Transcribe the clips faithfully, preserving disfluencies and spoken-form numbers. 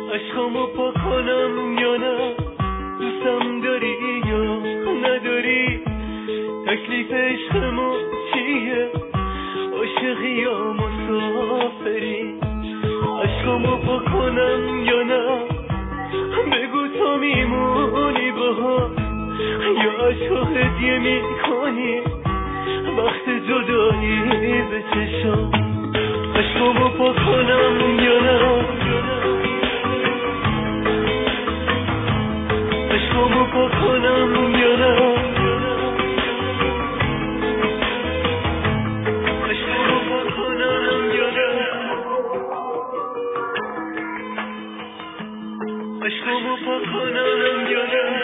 عشقامو پا کنم یا نه؟ دوستم داری یا نداری؟ تکلیف عشقمو چیه؟ عاشقی یا مسافری؟ عشقامو پا کنم یا نه؟ بگو تو میمونی باها یا عشقو هدیه میکنی وقت جدایی به چشم؟ عشقامو پا کنم یا نه؟ عشقامو پا کنم یا نه؟ عشقامو پا کنم یا نه؟ عشقامو پا کنم یا نه؟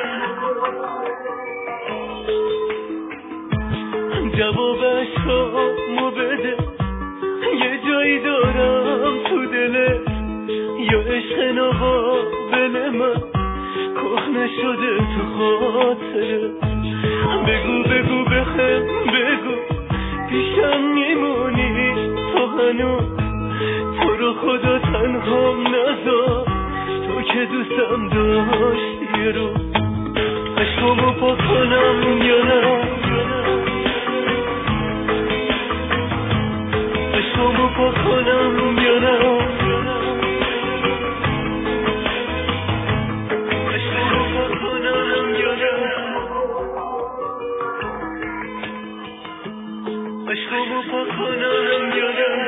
جواب عشقامو بده، یه جایی دارم تو دله، یا عشق ناقابل من کهنه شده تو خاطره. بگو بگو بخم بگو پیشم میمونی تو هنوز، تو رو خدا تنهام نذار، تو که دوستم داشتی یه روز. عشقامو پا کنم یا نه؟ عشقامو پا کنم یا نه؟ عشقامو پا کنم یا نه؟ عشقامو پا کنم یا نه؟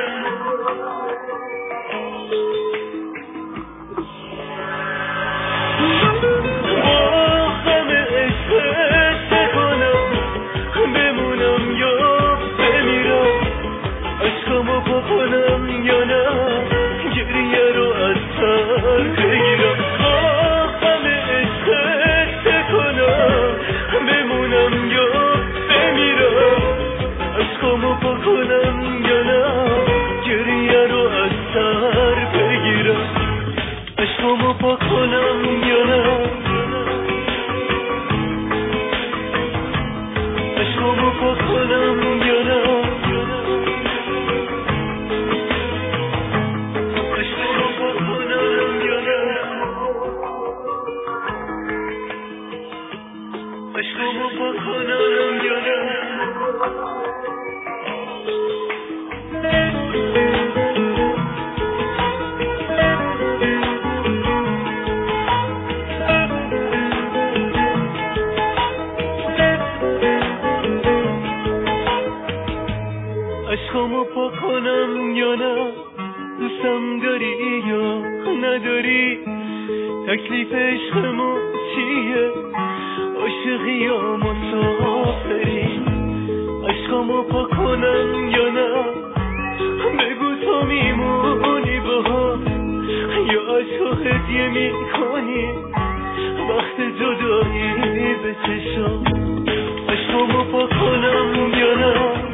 با غم عشقت چه کنم؟ بمونم یا بمیرم؟ عشقامو پا کنم یا نه؟ گریه رو از سر بگیرم؟ با غم عشقت چه کنم؟ بمونم یا بمیرم؟ عشقامو پا کنم یا نه؟ گریه رو از سر بگیرم؟ عشقامو پا کنم یا نه؟ عشقامو پا کنم یا نه؟ عشقامو پا کنم یا نه؟ عشقامو پا کنم یا نه؟ عشقامو پا کنم یا نه؟ دوستم داری یا نداری؟ تکلیف عشقمو چیه؟ عاشقی یا مسافری؟ عشقامو پا کنم یا نه؟ بگو تو میمونی باها یا عشقو هدیه میکنی وقت جدایی به چشم؟ عشقامو پا کنم یا نه؟